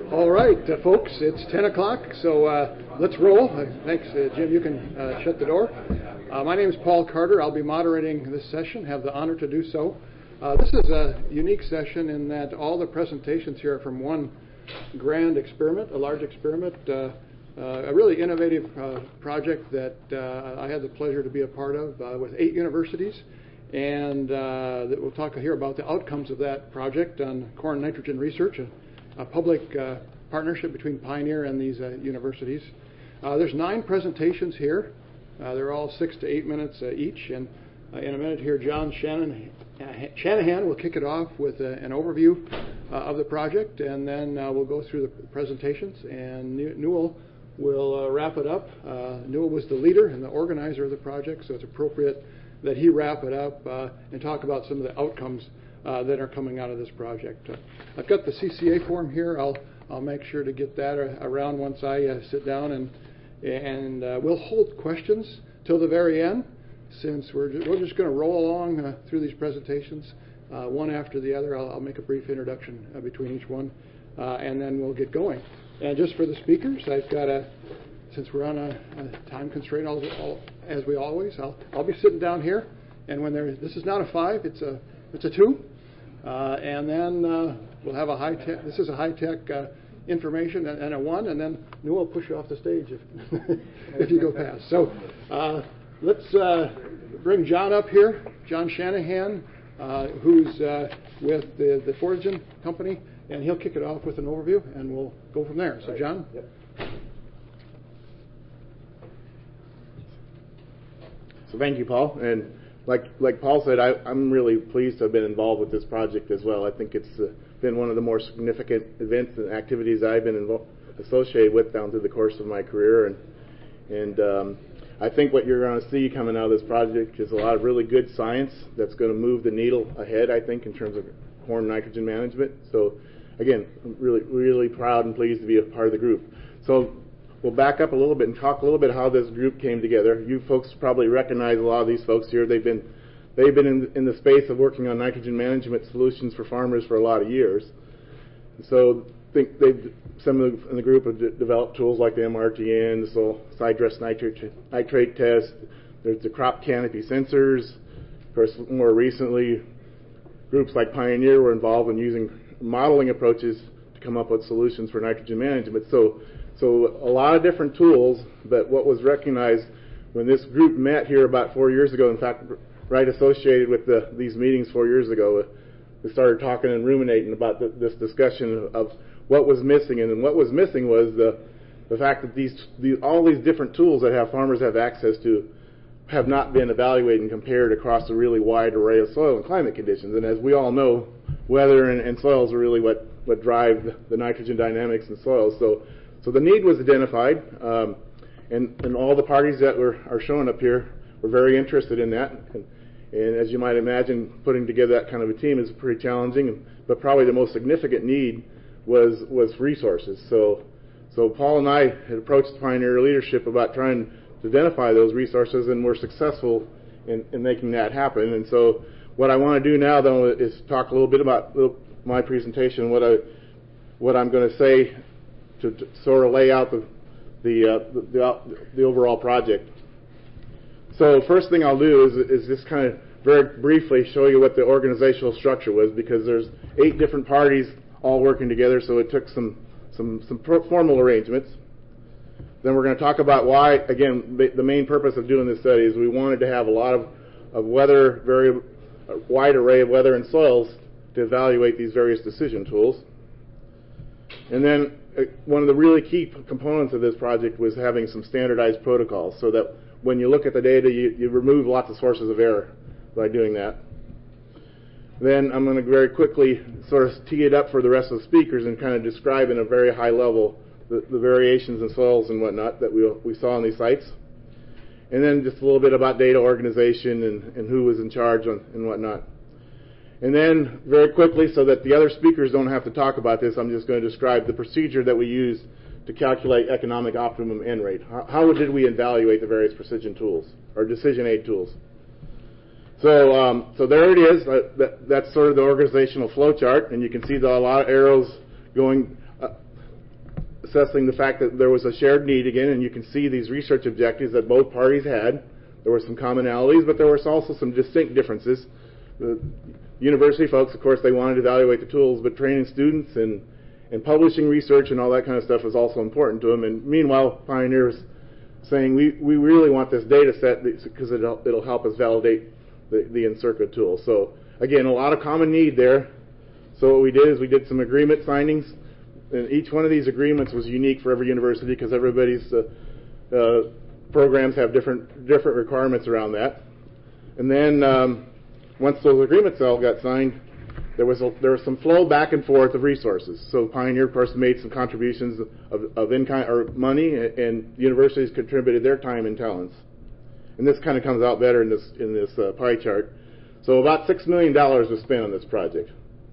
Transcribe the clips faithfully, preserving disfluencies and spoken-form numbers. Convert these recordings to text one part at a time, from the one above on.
All right, uh, folks, it's ten o'clock, so uh, let's roll. Uh, thanks, uh, Jim. You can uh, shut the door. Uh, my name is Paul Carter. I'll be moderating this session, have the honor to do so. Uh, this is a unique session in that all the presentations here are from one grand experiment, a large experiment, uh, uh, a really innovative uh, project that uh, I had the pleasure to be a part of uh, with eight universities. And uh, that we'll talk here about the outcomes of that project on corn nitrogen research, a, a public uh, partnership between Pioneer and these uh, universities. Uh, there's nine presentations here. Uh, they're all six to eight minutes uh, each. And uh, in a minute here, John Shannon, uh, Shanahan will kick it off with uh, an overview uh, of the project, and then uh, we'll go through the presentations, and Newell will uh, wrap it up. Uh, Newell was the leader and the organizer of the project, so it's appropriate that he wrap it up uh, and talk about some of the outcomes uh, that are coming out of this project. Uh, I've got the C C A form here. I'll I'll make sure to get that around once I uh, sit down, and and uh, we'll hold questions till the very end, since we're ju- we're just going to roll along uh, through these presentations uh, one after the other. I'll, I'll make a brief introduction uh, between each one, uh, and then we'll get going. And just for the speakers, I've got a since we're on a, a time constraint, I'll, I'll, as we always, I'll, I'll be sitting down here, and when there, this is not a five, it's a, it's a two, uh, and then uh, we'll have a high tech. This is a high tech uh, information and, and a one, and then Newell will push you off the stage if if you go past. So uh, let's uh, bring John up here, John Shanahan, uh, who's uh, with the the Fortune company, and he'll kick it off with an overview, and we'll go from there. So John. Yep. So thank you, Paul. And like like Paul said, I, I'm really pleased to have been involved with this project as well. I think it's uh, been one of the more significant events and activities I've been invo- associated with down through the course of my career. And and um, I think what you're going to see coming out of this project is a lot of really good science that's going to move the needle ahead, I think, in terms of corn nitrogen management. So again, I'm really, really proud and pleased to be a part of the group. So we'll back up a little bit and talk a little bit how this group came together. You folks probably recognize a lot of these folks here. They've been they've been in, in the space of working on nitrogen management solutions for farmers for a lot of years. So I think they've some of the, in the group have d- developed tools like the M R T N, the soil side dress nitrate, nitrate test. There's the crop canopy sensors. Of course, more recently, groups like Pioneer were involved in using modeling approaches to come up with solutions for nitrogen management. So So a lot of different tools, but what was recognized when this group met here about four years ago, in fact, right associated with the, these meetings four years ago, we started talking and ruminating about the, this discussion of what was missing. And what was missing was the, the fact that these, the, all these different tools that have farmers have access to have not been evaluated and compared across a really wide array of soil and climate conditions. And as we all know, weather and, and soils are really what, what drive the, the nitrogen dynamics in soils. So So the need was identified, um, and, and all the parties that were are showing up here were very interested in that. And, and as you might imagine, putting together that kind of a team is pretty challenging. But probably the most significant need was was resources. So so Paul and I had approached Pioneer leadership about trying to identify those resources, and we're successful in, in making that happen. And so what I want to do now, though, is talk a little bit about my presentation, what I what I'm going to say. To, to sort of lay out the the, uh, the the the overall project. So first thing I'll do is is just kind of very briefly show you what the organizational structure was, because there's eight different parties all working together, so it took some some some formal arrangements. Then we're going to talk about why, again, the, the main purpose of doing this study is we wanted to have a lot of of weather, very a wide array of weather and soils to evaluate these various decision tools. And then one of the really key components of this project was having some standardized protocols, so that when you look at the data, you, you remove lots of sources of error by doing that. Then I'm going to very quickly sort of tee it up for the rest of the speakers and kind of describe in a very high level the, the variations in soils and whatnot that we we saw on these sites. And then just a little bit about data organization and, and who was in charge on, and whatnot. And then, very quickly, so that the other speakers don't have to talk about this, I'm just going to describe the procedure that we used to calculate economic optimum N rate. How, how did we evaluate the various precision tools, or decision aid tools? So, um, so there it is. Uh, that, that's sort of the organizational flow chart, and you can see the, a lot of arrows going uh, assessing the fact that there was a shared need again, and you can see these research objectives that both parties had. There were some commonalities, but there was also some distinct differences. The university folks, of course, they wanted to evaluate the tools, but training students and, and publishing research and all that kind of stuff was also important to them. And meanwhile, Pioneer's saying, we, we really want this data set because it'll, it'll help us validate the, the Encirca tool. So again, a lot of common need there. So what we did is we did some agreement signings, and each one of these agreements was unique for every university because everybody's uh, uh, programs have different different requirements around that. And then um, once those agreements all got signed, there was a, there was some flow back and forth of resources. So Pioneer, of course, made some contributions of, of in-kind or money, and universities contributed their time and talents. And this kind of comes out better in this in this uh, pie chart. So about six million dollars was spent on this project.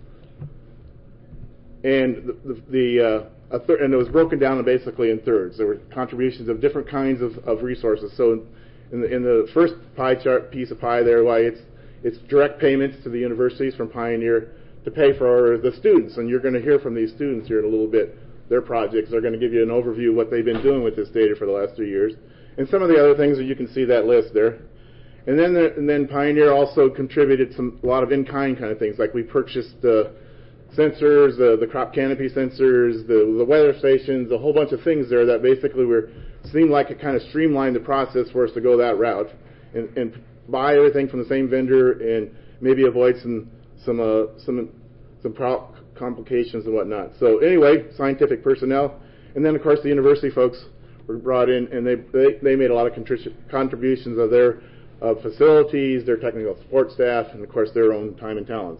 And the, the, the uh, a thir- and it was broken down basically in thirds. There were contributions of different kinds of, of resources. So in the, in the first pie chart piece of pie there, why it's it's direct payments to the universities from Pioneer to pay for the students. And you're going to hear from these students here in a little bit, their projects. They're going to give you an overview of what they've been doing with this data for the last three years. And some of the other things that you can see that list there. And then the, and then Pioneer also contributed some a lot of in-kind kind of things, like we purchased uh, sensors, uh, the crop canopy sensors, the, the weather stations, a whole bunch of things there that basically were seemed like it kind of streamlined the process for us to go that route and, and buy everything from the same vendor and maybe avoid some some uh, some some pro- complications and whatnot. So anyway, scientific personnel, and then of course the university folks were brought in, and they they, they made a lot of contri- contributions of their of facilities, their technical support staff, and of course their own time and talents.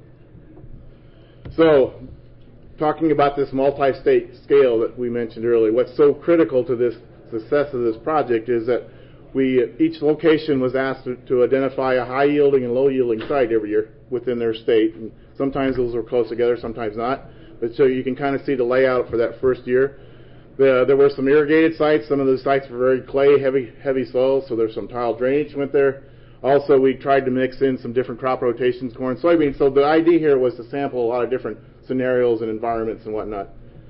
So, talking about this multi-state scale that we mentioned earlier, what's so critical to this success of this project is that we each location was asked to, to identify a high-yielding and low-yielding site every year within their state. And sometimes those were close together, sometimes not. But so you can kind of see the layout for that first year. The, there were some irrigated sites. Some of those sites were very clay, heavy, heavy soils, so there's some tile drainage went there. Also, we tried to mix in some different crop rotations, corn, soybeans. So the idea here was to sample a lot of different scenarios and environments and whatnot.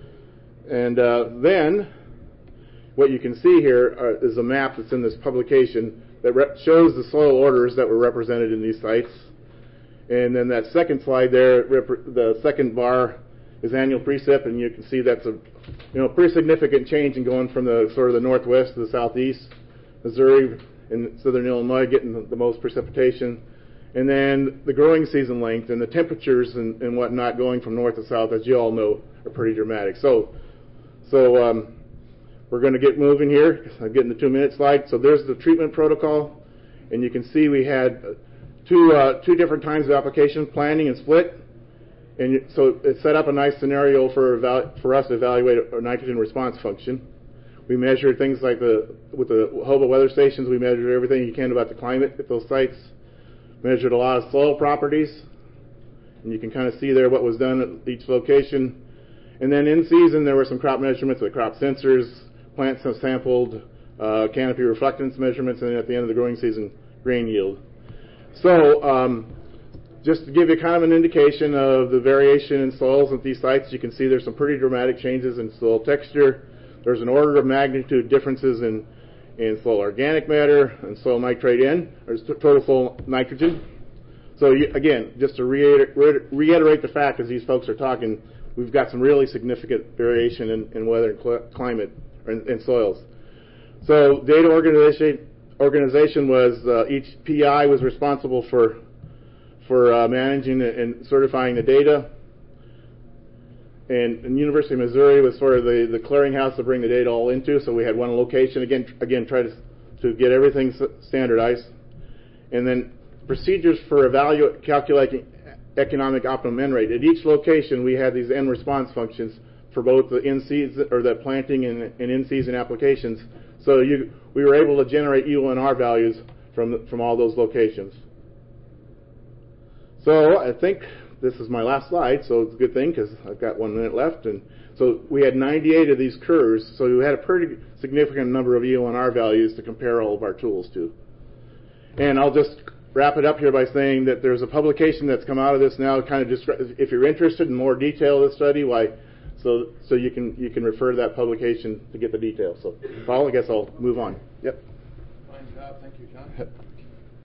And uh, then, what you can see here uh, is a map that's in this publication that re- shows the soil orders that were represented in these sites. And then that second slide there, rep- the second bar is annual precip, and you can see that's a you know pretty significant change in going from the sort of the northwest to the southeast. Missouri and southern Illinois getting the, the most precipitation, and then the growing season length and the temperatures and, and whatnot going from north to south, as you all know, are pretty dramatic. So, so um, we're going to get moving here. I'm getting the two-minute slide. So there's the treatment protocol, and you can see we had two uh, two different times of application, planning and split. And you, so it set up a nice scenario for eval- for us to evaluate a nitrogen response function. We measured things like the, with the Hoba weather stations, we measured everything you can about the climate at those sites. Measured a lot of soil properties. And you can kind of see there what was done at each location. And then in season, there were some crop measurements with crop sensors, plants sampled, uh, canopy reflectance measurements, and then at the end of the growing season, grain yield. So, um, just to give you kind of an indication of the variation in soils at these sites, you can see there's some pretty dramatic changes in soil texture. There's an order of magnitude differences in, in soil organic matter and soil nitrate N, or total soil nitrogen. So you, again, just to reiter- reiterate the fact as these folks are talking, we've got some really significant variation in, in weather and cl- climate and, and soils. So data organization organization was uh, each P I was responsible for for uh, managing and certifying the data. And, and University of Missouri was sort of the, the clearinghouse to bring the data all into. So we had one location, again, again try to, to get everything standardized. And then procedures for evaluate, calculating economic optimum N rate. At each location, we had these N response functions for both the in-season or the planting and, and in-season applications. So you, we were able to generate U N R values from from all those locations. So I think this is my last slide, so it's a good thing because I've got one minute left. And so we had ninety-eight of these curves, so we had a pretty significant number of U N R values to compare all of our tools to. And I'll just wrap it up here by saying that there's a publication that's come out of this now, kind of descri- if you're interested in more detail of the study, why so so you can you can refer to that publication to get the details. So, Paul, I guess I'll move on. Yep. Fine job, thank you, John.